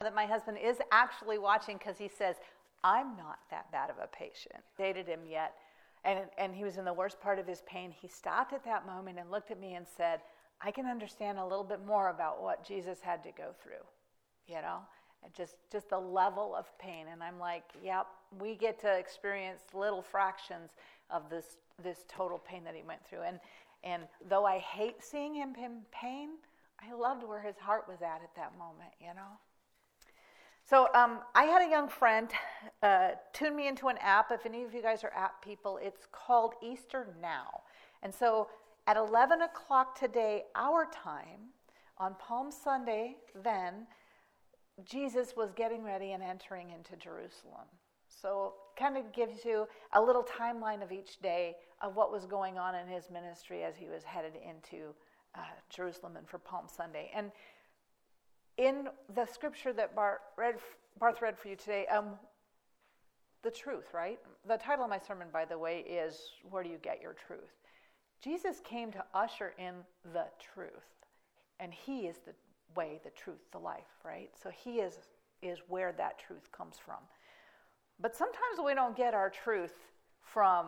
that my husband is actually watching because he says, I'm not that bad of a patient. Dated him yet, and he was in the worst part of his pain. He stopped at that moment and looked at me and said, I can understand a little bit more about what Jesus had to go through, and just the level of pain. And I'm like, yep, we get to experience little fractions of this total pain that he went through. And though I hate seeing him in pain, I loved where his heart was at that moment, So I had a young friend tune me into an app. If any of you guys are app people, it's called Easter Now. And so at 11 o'clock today, our time, on Palm Sunday then, Jesus was getting ready and entering into Jerusalem. So kind of gives you a little timeline of each day of what was going on in his ministry as he was headed into Jerusalem and for Palm Sunday. And in the scripture that Barth read for you today, the truth, right? The title of my sermon, by the way, is Where Do You Get Your Truth? Jesus came to usher in the truth, and he is the way, the truth, the life, right? So he is where that truth comes from. But sometimes we don't get our truth from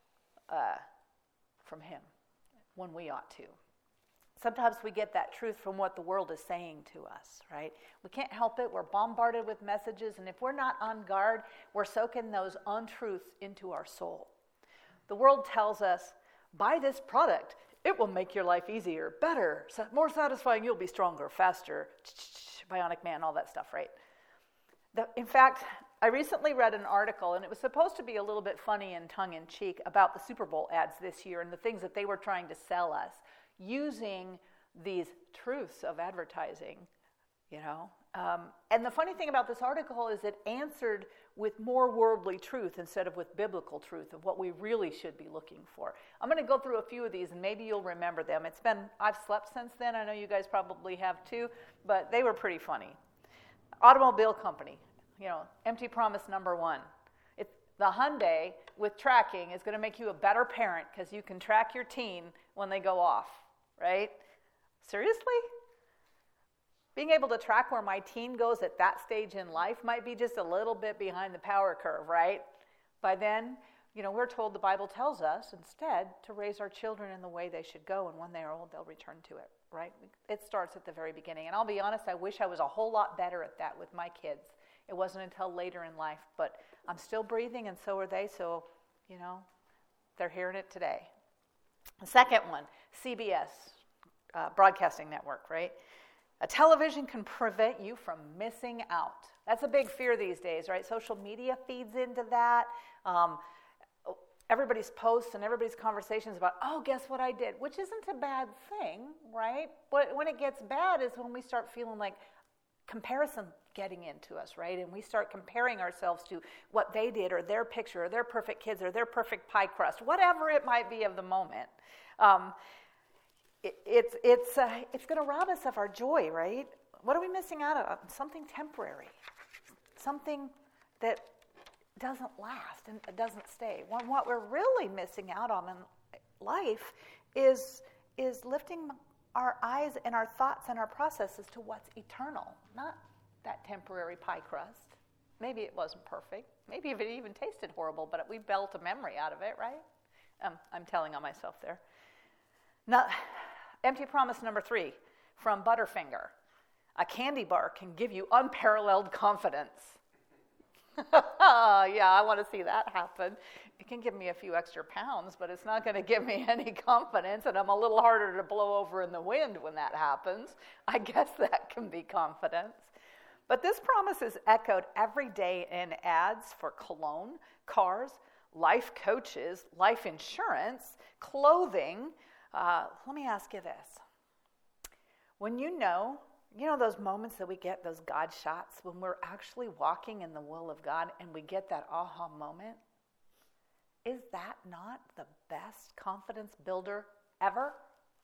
him when we ought to. Sometimes we get that truth from what the world is saying to us, right? We can't help it. We're bombarded with messages, and if we're not on guard, we're soaking those untruths into our soul. The world tells us, buy this product. It will make your life easier, better, more satisfying. You'll be stronger, faster, bionic man, all that stuff, right? In fact, I recently read an article, and it was supposed to be a little bit funny and tongue-in-cheek about the Super Bowl ads this year and the things that they were trying to sell us using these truths of advertising, And the funny thing about this article is it answered with more worldly truth instead of with biblical truth of what we really should be looking for. I'm going to go through a few of these, and maybe you'll remember them. I've slept since then. I know you guys probably have too, but they were pretty funny. Automobile company, empty promise number one. The Hyundai with tracking is going to make you a better parent because you can track your teen when they go off, right? Seriously? Being able to track where my teen goes at that stage in life might be just a little bit behind the power curve, right? By then, we're told the Bible tells us instead to raise our children in the way they should go, and when they are old, they'll return to it, right? It starts at the very beginning. And I'll be honest, I wish I was a whole lot better at that with my kids. It wasn't until later in life, but I'm still breathing, and so are they, so, they're hearing it today. The second one, CBS, Broadcasting Network, right? A television can prevent you from missing out. That's a big fear these days, right? Social media feeds into that. Everybody's posts and everybody's conversations about, guess what I did? Which isn't a bad thing, right? But when it gets bad is when we start feeling like comparison getting into us, right? And we start comparing ourselves to what they did or their picture or their perfect kids or their perfect pie crust, whatever it might be of the moment. It's going to rob us of our joy, right? What are we missing out on? Something temporary, something that doesn't last and doesn't stay. What we're really missing out on in life is lifting our eyes and our thoughts and our processes to what's eternal, not that temporary pie crust. Maybe it wasn't perfect. Maybe it even tasted horrible, but we built a memory out of it, right? I'm telling on myself there. Empty promise number 3 from Butterfinger. A candy bar can give you unparalleled confidence. Yeah, I want to see that happen. It can give me a few extra pounds, but it's not going to give me any confidence, and I'm a little harder to blow over in the wind when that happens. I guess that can be confidence. But this promise is echoed every day in ads for cologne, cars, life coaches, life insurance, clothing. Let me ask you this. When you know those moments that we get, those God shots, when we're actually walking in the will of God and we get that aha moment, is that not the best confidence builder ever?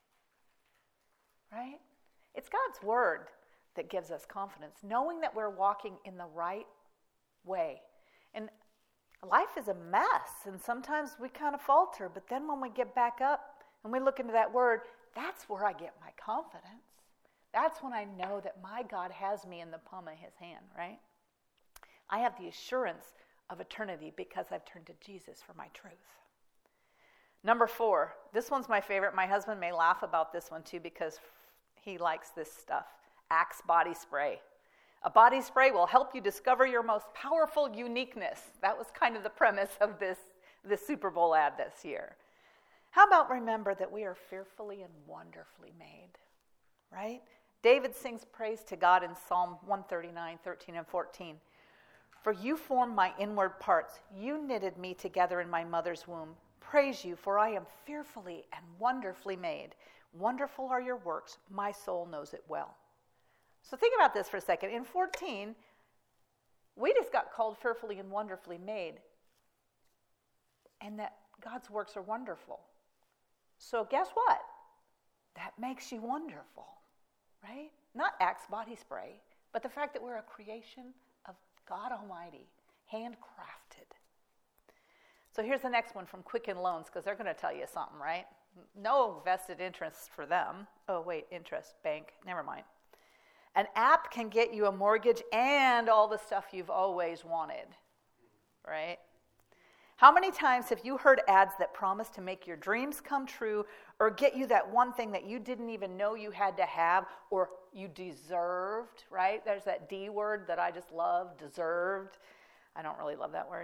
Right? It's God's word that gives us confidence, knowing that we're walking in the right way. And life is a mess, and sometimes we kind of falter, but then when we get back up and we look into that word, that's where I get my confidence. That's when I know that my God has me in the palm of his hand, right? I have the assurance of eternity because I've turned to Jesus for my truth. Number 4, this one's my favorite. My husband may laugh about this one too because he likes this stuff. Axe body spray. A body spray will help you discover your most powerful uniqueness. That was kind of the premise of this Super Bowl ad this year. How about remember that we are fearfully and wonderfully made, right? David sings praise to God in Psalm 139, 13 and 14. For you formed my inward parts. You knitted me together in my mother's womb. Praise you, for I am fearfully and wonderfully made. Wonderful are your works. My soul knows it well. So think about this for a second. In 14, we just got called fearfully and wonderfully made, and that God's works are wonderful. So guess what? That makes you wonderful, right? Not Axe body spray, but the fact that we're a creation of God Almighty, handcrafted. So here's the next one from Quicken Loans, because they're going to tell you something, right? No vested interest for them. Oh, wait, interest, bank, never mind. An app can get you a mortgage and all the stuff you've always wanted, right? How many times have you heard ads that promise to make your dreams come true or get you that one thing that you didn't even know you had to have or you deserved, right? There's that D word that I just love, deserved. I don't really love that word.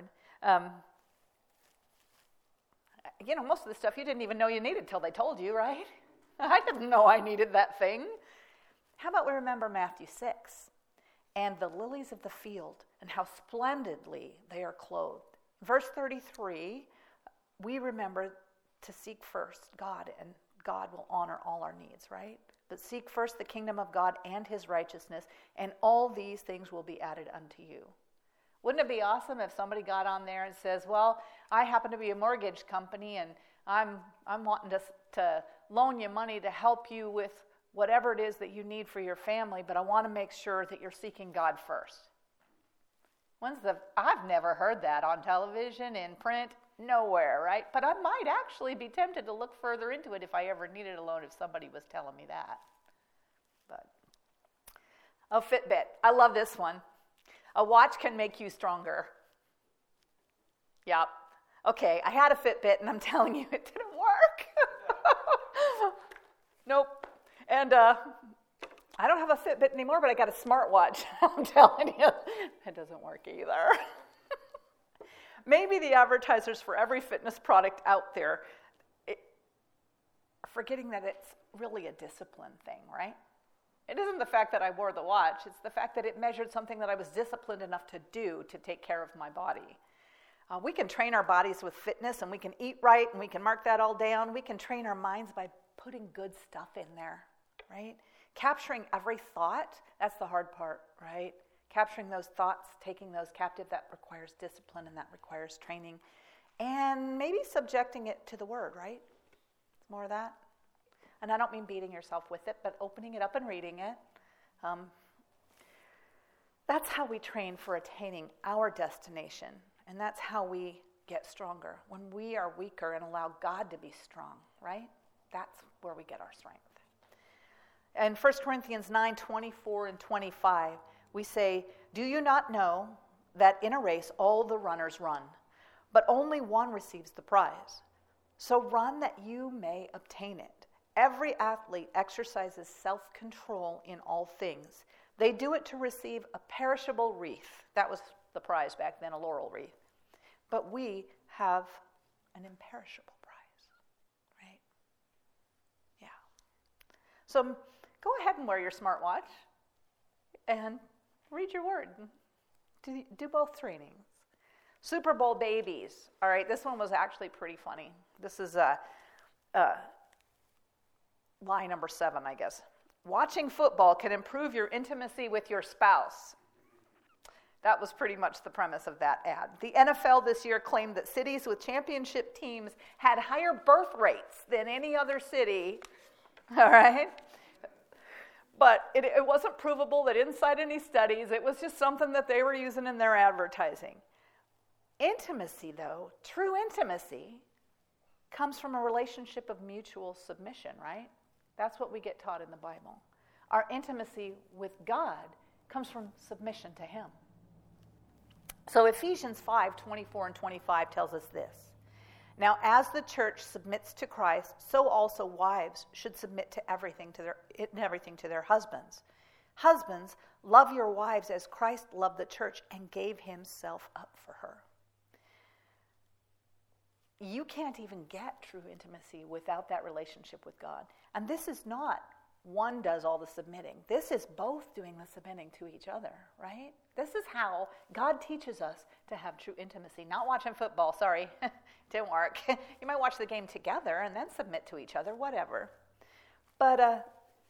Most of the stuff you didn't even know you needed till they told you, right? I didn't know I needed that thing. How about we remember Matthew 6 and the lilies of the field and how splendidly they are clothed. Verse 33, we remember to seek first God, and God will honor all our needs, right? But seek first the kingdom of God and his righteousness, and all these things will be added unto you. Wouldn't it be awesome if somebody got on there and says, well, I happen to be a mortgage company, and I'm wanting to loan you money to help you with whatever it is that you need for your family, but I want to make sure that you're seeking God first. I've never heard that on television, in print, nowhere, right? But I might actually be tempted to look further into it if I ever needed a loan, if somebody was telling me that. Fitbit. I love this one. A watch can make you stronger. Yep. Okay, I had a Fitbit, and I'm telling you, it didn't work. Nope. And I don't have a Fitbit anymore, but I got a smartwatch. I'm telling you, it doesn't work either. Maybe the advertisers for every fitness product out there are forgetting that it's really a discipline thing, right? It isn't the fact that I wore the watch. It's the fact that it measured something that I was disciplined enough to do to take care of my body. We can train our bodies with fitness, and we can eat right, and we can mark that all down. We can train our minds by putting good stuff in there, right? Capturing every thought, that's the hard part, right? Capturing those thoughts, taking those captive, that requires discipline and that requires training. And maybe subjecting it to the word, right? More of that. And I don't mean beating yourself with it, but opening it up and reading it. That's how we train for attaining our destination. And that's how we get stronger. When we are weaker and allow God to be strong, right? That's where we get our strength. In 1 Corinthians 9, 24 and 25, we say, do you not know that in a race all the runners run, but only one receives the prize? So run that you may obtain it. Every athlete exercises self-control in all things. They do it to receive a perishable wreath. That was the prize back then, a laurel wreath. But we have an imperishable prize, right? Yeah. So go ahead and wear your smartwatch and read your word. Do both trainings. Super Bowl babies. All right, this one was actually pretty funny. This is lie number 7, I guess. Watching football can improve your intimacy with your spouse. That was pretty much the premise of that ad. The NFL this year claimed that cities with championship teams had higher birth rates than any other city. All right? But it wasn't provable. They didn't cite any studies. It was just something that they were using in their advertising. Intimacy, though, true intimacy, comes from a relationship of mutual submission, right? That's what we get taught in the Bible. Our intimacy with God comes from submission to him. So Ephesians 5:24 and 25 tells us this. Now, as the church submits to Christ, so also wives should submit to everything to their husbands. Husbands, love your wives as Christ loved the church and gave himself up for her. You can't even get true intimacy without that relationship with God. And this is not one does all the submitting. This is both doing the submitting to each other, right? This is how God teaches us to have true intimacy. Not watching football, sorry, didn't work. You might watch the game together and then submit to each other, whatever. But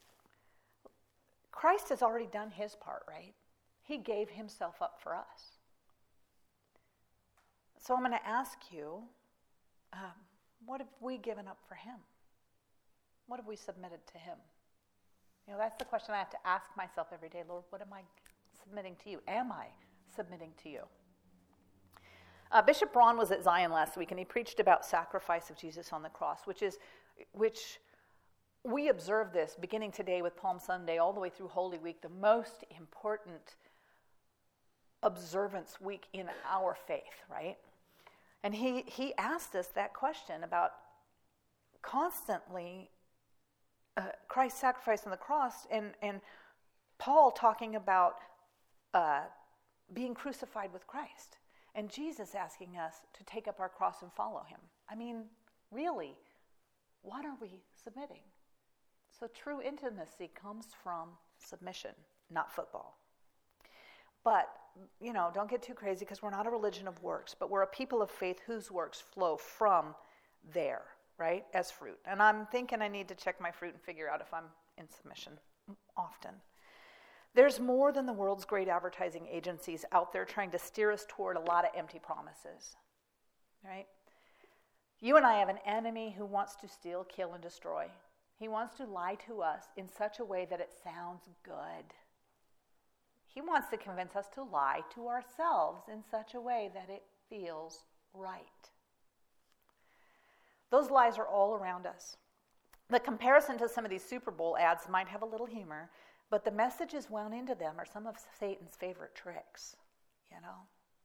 Christ has already done his part, right? He gave himself up for us. So I'm going to ask you, what have we given up for him? What have we submitted to him? You know, that's the question I have to ask myself every day. Lord, what am I submitting to you? Am I submitting to you? Bishop Braun was at Zion last week, and he preached about sacrifice of Jesus on the cross, which we observe this beginning today with Palm Sunday all the way through Holy Week, the most important observance week in our faith, right? And he asked us that question about constantly Christ's sacrifice on the cross, and Paul talking about being crucified with Christ, and Jesus asking us to take up our cross and follow him. I mean, really, what are we submitting? So true intimacy comes from submission, not football. But, you know, don't get too crazy, because we're not a religion of works, but we're a people of faith whose works flow from there, right, as fruit. And I'm thinking I need to check my fruit and figure out if I'm in submission often. There's more than the world's great advertising agencies out there trying to steer us toward a lot of empty promises, right? You and I have an enemy who wants to steal, kill, and destroy. He wants to lie to us in such a way that it sounds good. He wants to convince us to lie to ourselves in such a way that it feels right. Those lies are all around us. The comparison to some of these Super Bowl ads might have a little humor, but the messages wound into them are some of Satan's favorite tricks, you know.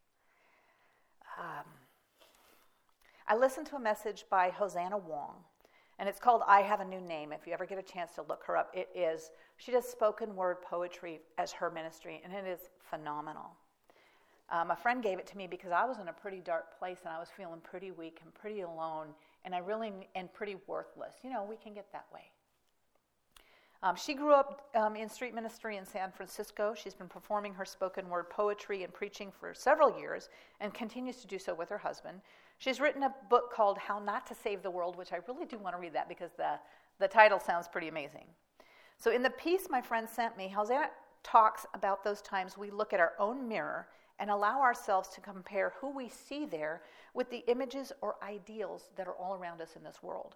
I listened to a message by Hosanna Wong, and it's called I Have a New Name. If you ever get a chance to look her up, she does spoken word poetry as her ministry, and it is phenomenal. A friend gave it to me because I was in a pretty dark place, and I was feeling pretty weak and pretty alone, and pretty worthless. You know, we can get that way. She grew up in street ministry in San Francisco. She's been performing her spoken word poetry and preaching for several years and continues to do so with her husband. She's written a book called How Not to Save the World, which I really do want to read that because the title sounds pretty amazing. So in the piece my friend sent me, Hosanna talks about those times we look at our own mirror and allow ourselves to compare who we see there with the images or ideals that are all around us in this world.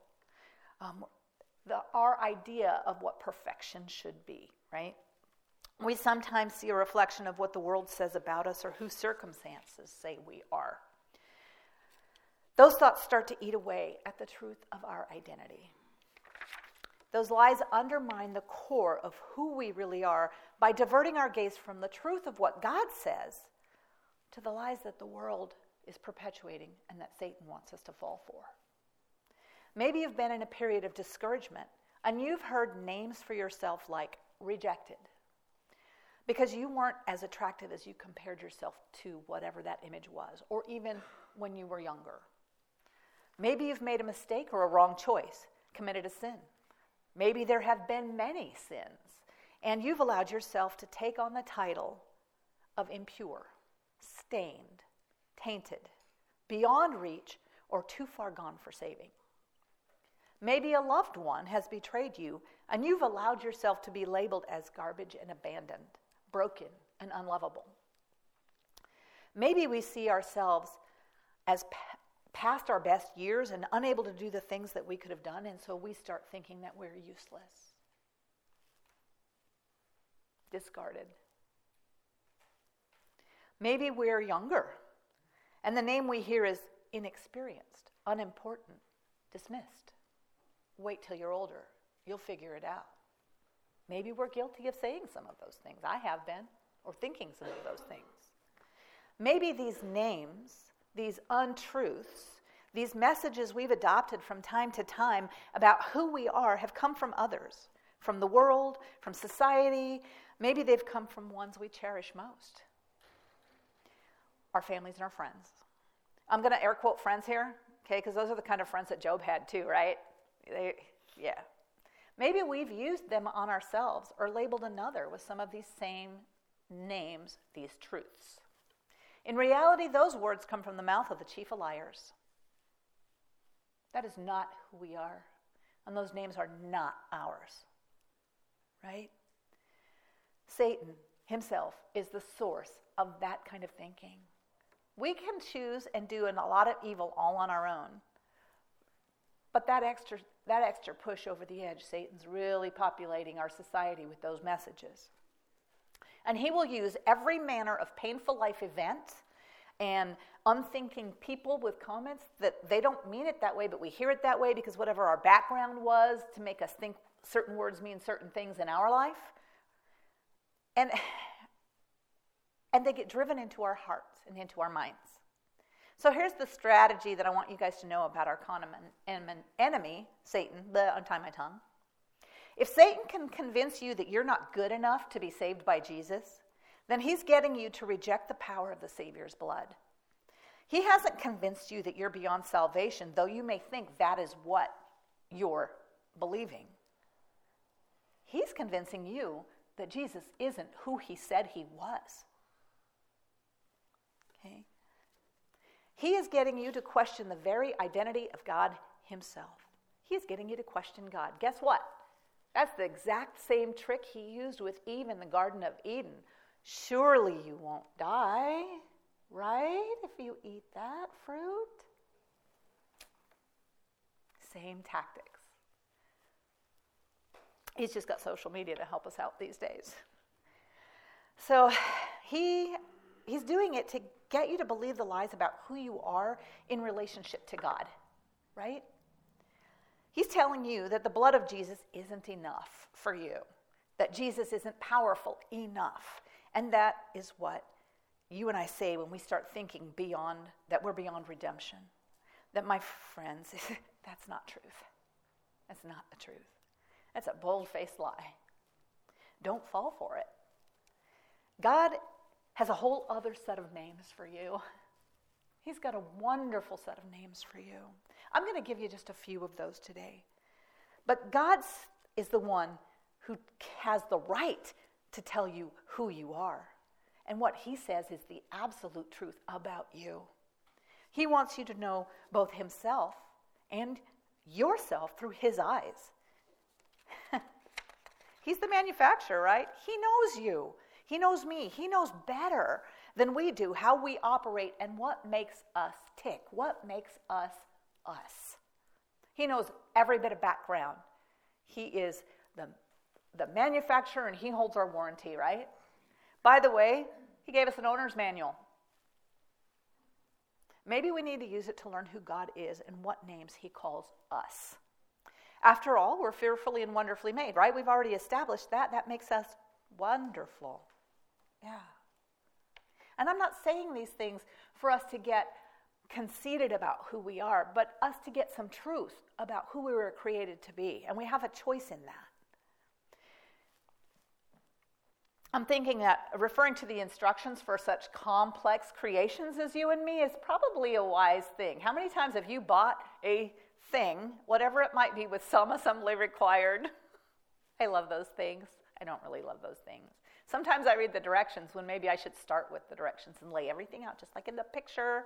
Our idea of what perfection should be, right? We sometimes see a reflection of what the world says about us or who circumstances say we are. Those thoughts start to eat away at the truth of our identity. Those lies undermine the core of who we really are by diverting our gaze from the truth of what God says to the lies that the world is perpetuating and that Satan wants us to fall for. Maybe you've been in a period of discouragement and you've heard names for yourself like rejected because you weren't as attractive as you compared yourself to whatever that image was, or even when you were younger. Maybe you've made a mistake or a wrong choice, committed a sin. Maybe there have been many sins, and you've allowed yourself to take on the title of impure, stained, tainted, beyond reach, or too far gone for saving. Maybe a loved one has betrayed you, and you've allowed yourself to be labeled as garbage and abandoned, broken and unlovable. Maybe we see ourselves as past our best years and unable to do the things that we could have done, and so we start thinking that we're useless, discarded. Maybe we're younger, and the name we hear is inexperienced, unimportant, dismissed. Wait till you're older. You'll figure it out. Maybe we're guilty of saying some of those things. I have been, or thinking some of those things. Maybe these names, these untruths, these messages we've adopted from time to time about who we are have come from others, from the world, from society. Maybe they've come from ones we cherish most. Our families and our friends. I'm going to air quote friends here, okay, because those are the kind of friends that Job had too, right? Yeah. Maybe we've used them on ourselves or labeled another with some of these same names, these truths. In reality, those words come from the mouth of the chief of liars. That is not who we are, and those names are not ours, right? Satan himself is the source of that kind of thinking. We can choose and do a lot of evil all on our own, but that extra push over the edge, Satan's really populating our society with those messages. And he will use every manner of painful life event and unthinking people with comments that they don't mean it that way, but we hear it that way because whatever our background was to make us think certain words mean certain things in our life. And they get driven into our hearts and into our minds. So here's the strategy that I want you guys to know about our common enemy, Satan. Untie my tongue. If Satan can convince you that you're not good enough to be saved by Jesus, then he's getting you to reject the power of the Savior's blood. He hasn't convinced you that you're beyond salvation, though you may think that is what you're believing. He's convincing you that Jesus isn't who he said he was. Okay? He is getting you to question the very identity of God himself. He is getting you to question God. Guess what? That's the exact same trick he used with Eve in the Garden of Eden. Surely you won't die, right? If you eat that fruit. Same tactics. He's just got social media to help us out these days. So he's doing it to get you to believe the lies about who you are in relationship to God, right? He's telling you that the blood of Jesus isn't enough for you, that Jesus isn't powerful enough. And that is what you and I say when we start thinking that we're beyond redemption. That, my friends, that's not truth. That's not the truth. That's a bold-faced lie. Don't fall for it. God has a whole other set of names for you. He's got a wonderful set of names for you. I'm going to give you just a few of those today. But God is the one who has the right to tell you who you are. And what he says is the absolute truth about you. He wants you to know both himself and yourself through his eyes. He's the manufacturer, right? He knows you. He knows me. He knows better than we do how we operate and what makes us tick, what makes us us. He knows every bit of background. He is the manufacturer and he holds our warranty, right? By the way, he gave us an owner's manual. Maybe we need to use it to learn who God is and what names he calls us. After all, we're fearfully and wonderfully made, right? We've already established that. That makes us wonderful. Yeah. And I'm not saying these things for us to get conceited about who we are, but us to get some truth about who we were created to be. And we have a choice in that. I'm thinking that referring to the instructions for such complex creations as you and me is probably a wise thing. How many times have you bought a thing, whatever it might be, with some assembly required? I love those things. I don't really love those things. Sometimes I read the directions when maybe I should start with the directions and lay everything out just like in the picture,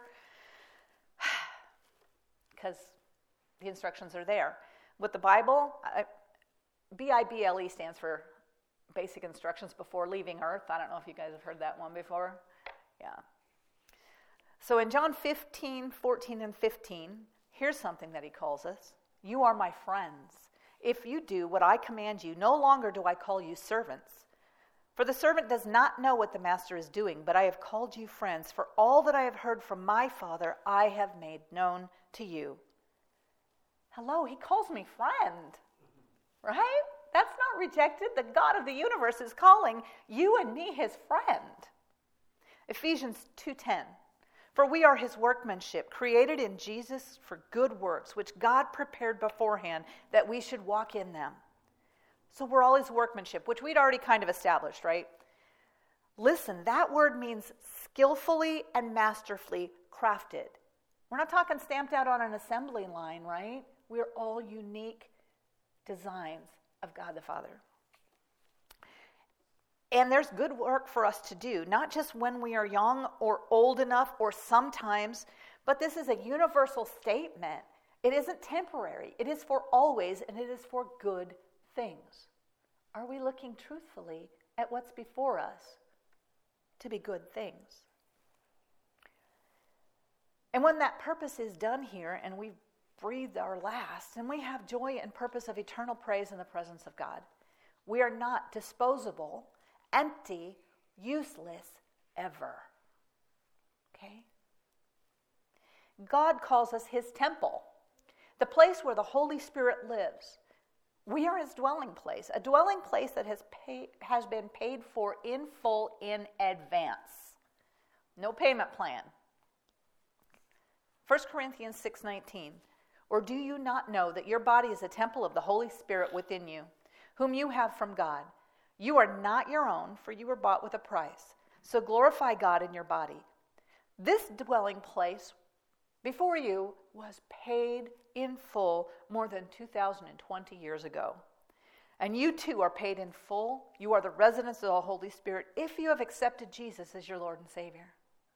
because the instructions are there. With the Bible, BIBLE stands for Basic Instructions Before Leaving Earth. I don't know if you guys have heard that one before. Yeah. So in John 15, 14, and 15, here's something that he calls us. You are my friends. If you do what I command you, no longer do I call you servants. For the servant does not know what the master is doing, but I have called you friends. For all that I have heard from my Father, I have made known to you. Hello, he calls me friend, right? That's not rejected. The God of the universe is calling you and me his friend. Ephesians 2:10. For we are his workmanship, created in Jesus for good works, which God prepared beforehand that we should walk in them. So we're all his workmanship, which we'd already kind of established, right? Listen, that word means skillfully and masterfully crafted. We're not talking stamped out on an assembly line, right? We're all unique designs of God the Father. And there's good work for us to do, not just when we are young or old enough or sometimes, but this is a universal statement. It isn't temporary. It is for always, and it is for good things. Are we looking truthfully at what's before us to be good things? And when that purpose is done here and we've breathed our last and we have joy and purpose of eternal praise in the presence of God, we are not disposable, empty, useless ever. Okay? God calls us his temple, the place where the Holy Spirit lives. We are his dwelling place, a dwelling place that has been paid for in full in advance. No payment plan. 1 Corinthians 6:19. Or do you not know that your body is a temple of the Holy Spirit within you, whom you have from God? You are not your own, for you were bought with a price. So glorify God in your body. This dwelling place before you was paid in full more than 2,020 years ago. And you too are paid in full. You are the residents of the Holy Spirit if you have accepted Jesus as your Lord and Savior.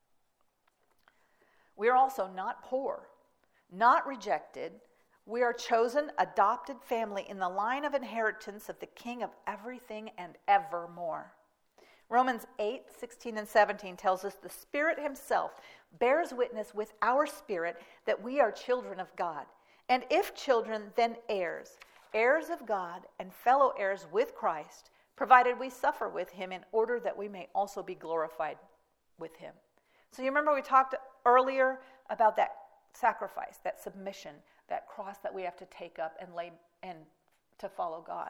We are also not poor, not rejected. We are chosen, adopted family in the line of inheritance of the King of everything and evermore. Romans 8:16 and 17 tells us the Spirit himself bears witness with our spirit that we are children of God. And if children, then heirs, heirs of God and fellow heirs with Christ, provided we suffer with him in order that we may also be glorified with him. So you remember we talked earlier about that sacrifice, that submission, that cross that we have to take up and lay and to follow God.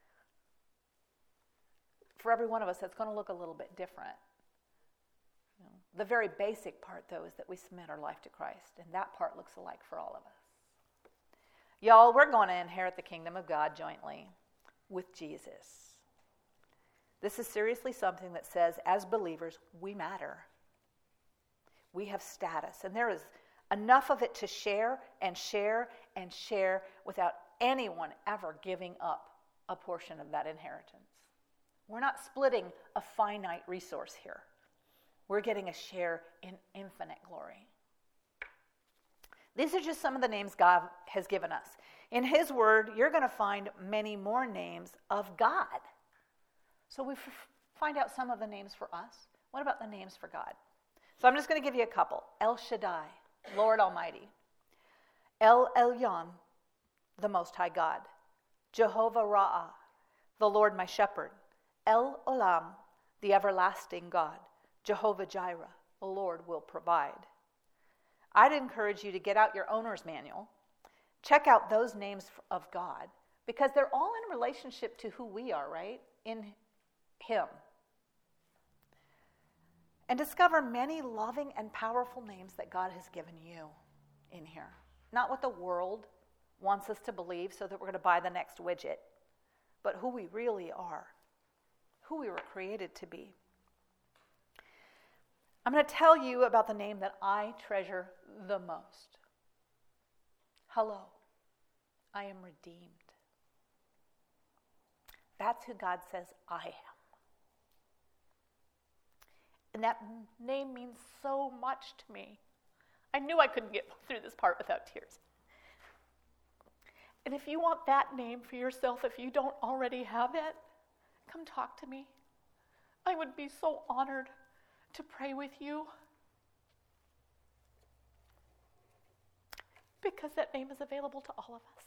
For every one of us, that's going to look a little bit different. You know, the very basic part, though, is that we submit our life to Christ, and that part looks alike for all of us. Y'all, we're going to inherit the kingdom of God jointly with Jesus. This is seriously something that says, as believers, we matter. We have status, and there is enough of it to share and share and share without anyone ever giving up a portion of that inheritance. We're not splitting a finite resource here. We're getting a share in infinite glory. These are just some of the names God has given us. In his word, you're going to find many more names of God. So we find out some of the names for us. What about the names for God? So I'm just going to give you a couple. El Shaddai, Lord Almighty. El Elyon, the Most High God. Jehovah Ra'ah, the Lord my shepherd. El Olam, the everlasting God. Jehovah Jireh, the Lord will provide. I'd encourage you to get out your owner's manual. Check out those names of God, because they're all in relationship to who we are, right? In him. And discover many loving and powerful names that God has given you in here. Not what the world wants us to believe so that we're going to buy the next widget, but who we really are, who we were created to be. I'm going to tell you about the name that I treasure the most. Hello, I am redeemed. That's who God says I am. And that name means so much to me. I knew I couldn't get through this part without tears. And if you want that name for yourself, if you don't already have it, come talk to me. I would be so honored to pray with you. Because that name is available to all of us.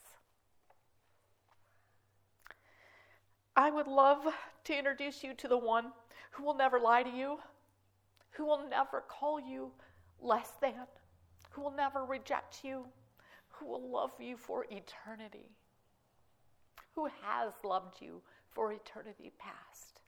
I would love to introduce you to the one who will never lie to you, who will never call you less than, who will never reject you, who will love you for eternity, who has loved you for eternity past.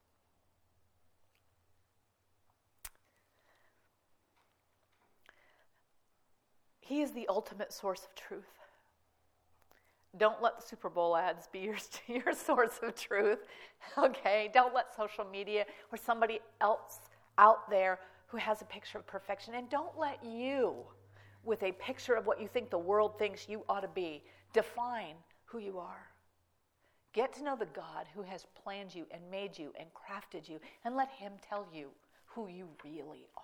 He is the ultimate source of truth. Don't let the Super Bowl ads be your source of truth, okay? Don't let social media or somebody else out there who has a picture of perfection, and don't let you, with a picture of what you think the world thinks you ought to be, define who you are. Get to know the God who has planned you and made you and crafted you, and let him tell you who you really are.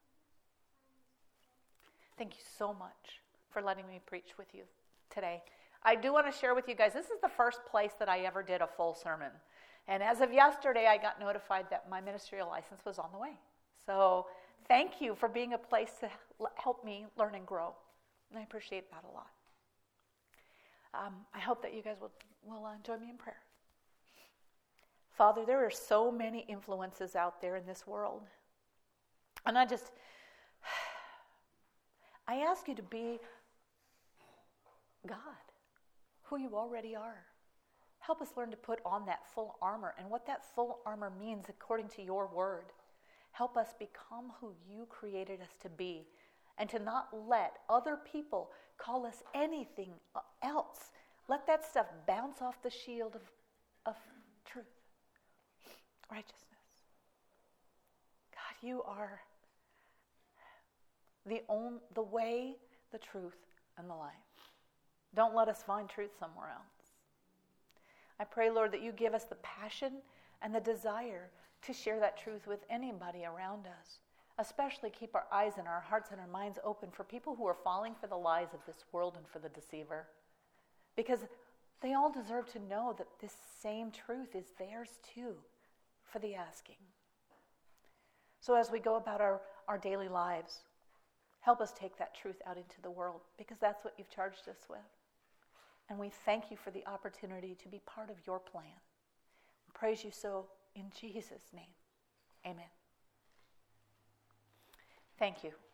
Thank you so much for letting me preach with you today. I do want to share with you guys, this is the first place that I ever did a full sermon. And as of yesterday, I got notified that my ministerial license was on the way. So thank you for being a place to help me learn and grow. And I appreciate that a lot. I hope that you guys will join me in prayer. Father, there are so many influences out there in this world. And I ask you to be God, who you already are. Help us learn to put on that full armor and what that full armor means according to your word. Help us become who you created us to be, and to not let other people call us anything else. Let that stuff bounce off the shield of truth, righteousness. God, you are the way, the truth, and the life. Don't let us find truth somewhere else. I pray, Lord, that you give us the passion and the desire to share that truth with anybody around us. Especially keep our eyes and our hearts and our minds open for people who are falling for the lies of this world and for the deceiver. Because they all deserve to know that this same truth is theirs too, for the asking. So as we go about our daily lives, help us take that truth out into the world, because that's what you've charged us with. And we thank you for the opportunity to be part of your plan. We praise you so in Jesus' name. Amen. Thank you.